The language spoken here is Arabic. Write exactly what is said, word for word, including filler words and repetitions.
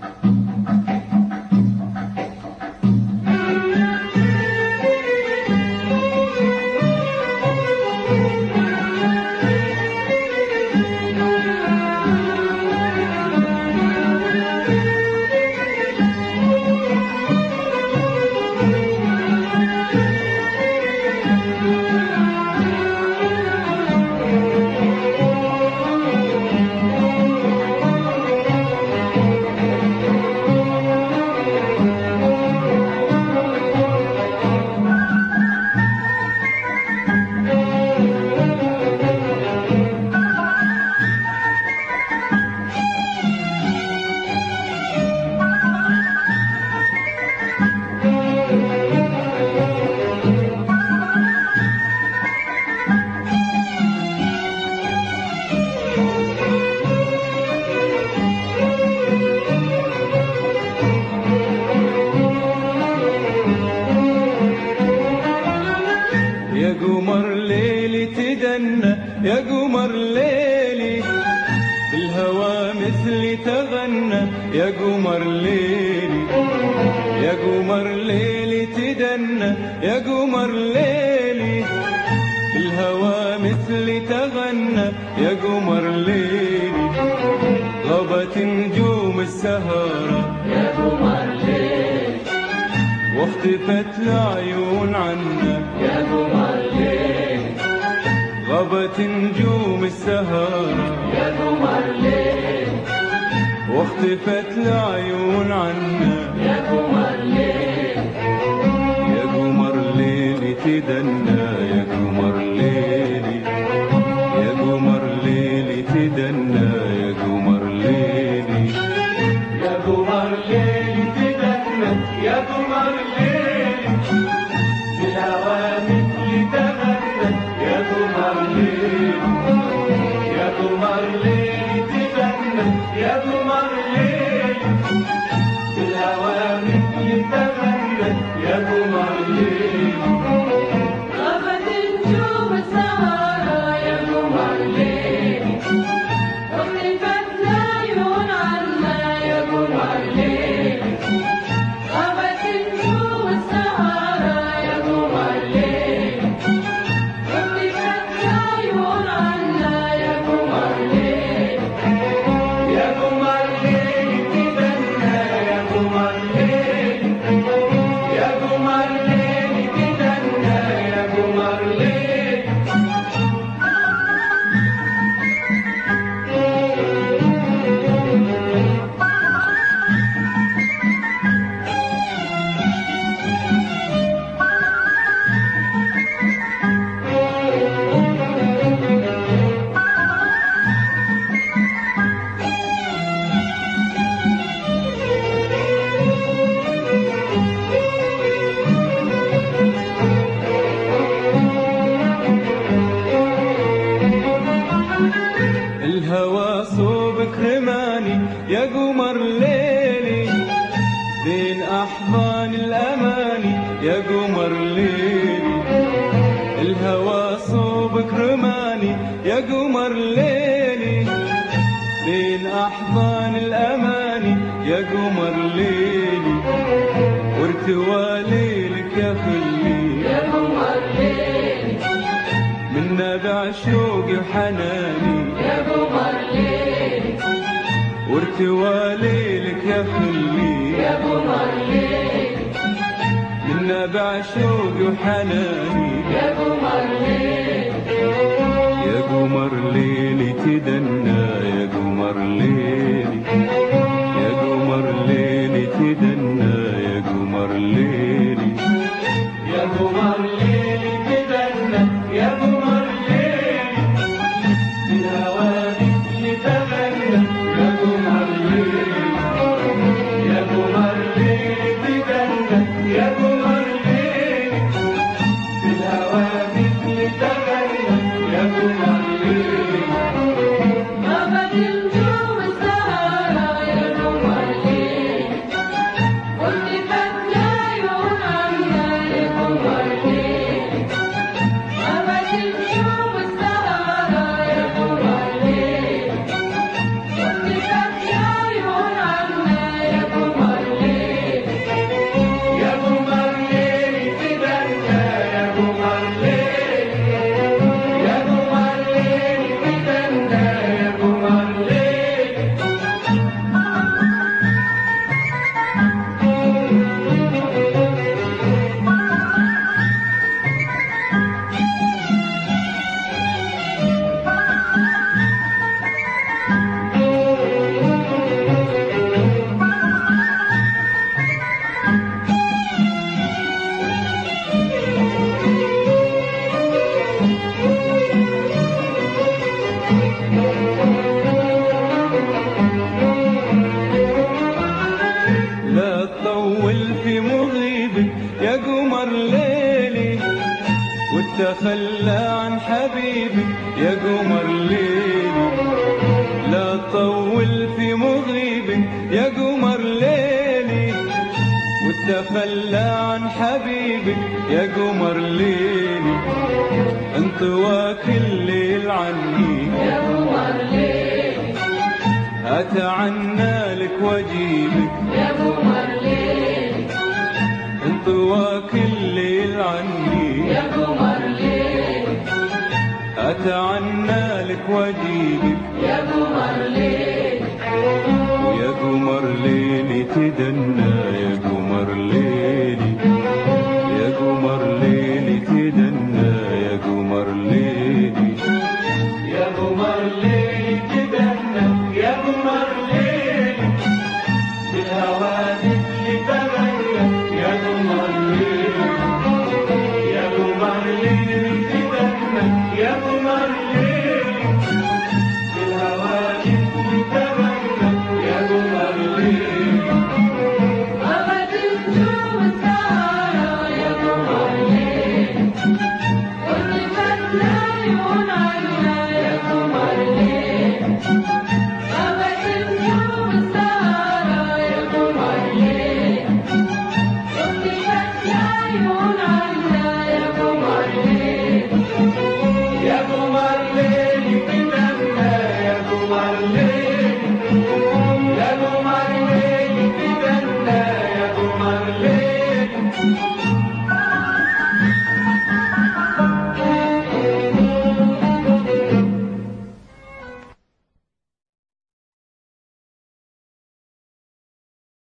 يا قمر ليلي بالهوى مثلي تغنى يا قمر ليلي يا قمر ليلي تدنى يا قمر ليلي بالهوى مثلي تغنى يا قمر ليلي غابت نجوم السهرة يا قمر ليلي واختفت العيون عنا يا قمر ليلي غابت نجوم السهرة يا قمر ليلي واختفت العيون عنا يا قمر ليلي يا قمر ليلي تدنى يا قمر ليلي يا قمر ليلي تدنى يا قمر ليلي يا قمر ليلي تدنى يا قمر ليلي بالهوى مثلي تغنى يا قمر ليلي يا قمر ليلي تدنى يا قمر ليلي بالهوى مثلي تغنى يا قمر ليلي غابت نجوم السهرة يا قمر ليلي واختفت العيون عنا يا قمر ليلي غابت نجوم السهرة يا قمر ليلي واختفت العيون عنا يا قمر ليلي يا قمر ليلي تدنى يا قمر ليلي يا قمر ليلي تدنى يا قمر ليلي الهوى صوبك رماني يا قمر ليلي بين أحضان الأماني يا قمر ليلي الهوى صوبك رماني يا قمر ليلي بين أحضان الأماني يا قمر ليلي وارتوى ليلك يا خلي يا قمر ليلي من نابع شوقي وحناني يا قمر ليلي وارتوى ليلك يا خلي يا قمر ليلي من نابع شوقي وحناني يا قمر ليلي يا قمر ليلي تدنى يا قمر ليلي يا قمر ليلي تدنى يا قمر ليلي يا قمر ليلي تدنى يا قمر ليلي بالهوى مثلي تغنى يا قمر ليلي يا قمر ليلي تدنى يا قمر ليلي بالهوى مثلي تغنى يا قمر ليلي غابت نجوم السهرة والتخلى عن حبيبي يا قمر ليلي، لا طول في مغيبي يا قمر ليلي، والتخلى عن حبيبي يا قمر ليلي، انطوى كل ليل عني يا قمر ليلي، اتعنى لك واجيبك يا قمر ليلي، انطوى كل ليل عني يا قمر ليلي، اتعنى لك واجيبك يا قمر ليلي، ويا قمر ليلي تدنى يا قمر ليلي، يا قمر ليلي تدنى يا قمر ليلي، يا قمر ليلي تدنى يا قمر ليلي، بالهوادف اللي تغنى يا قمر ليلي، يا قمر ليلي تدنى يا قمر ليلي، بالهوادف اللي تغنى يا قمر ليلي، غابت النجوم السهرة يا قمر ليلي، وصفت العيون عنا يا قمر ليلي، غابت النجوم السهرة يا قمر ليلي، وصفت العيون عنا يا قمر ليلي، يا قمر ليلي تدنى يا قمر ليلي، يا قمر ليلي تدنى يا قمر ليلي،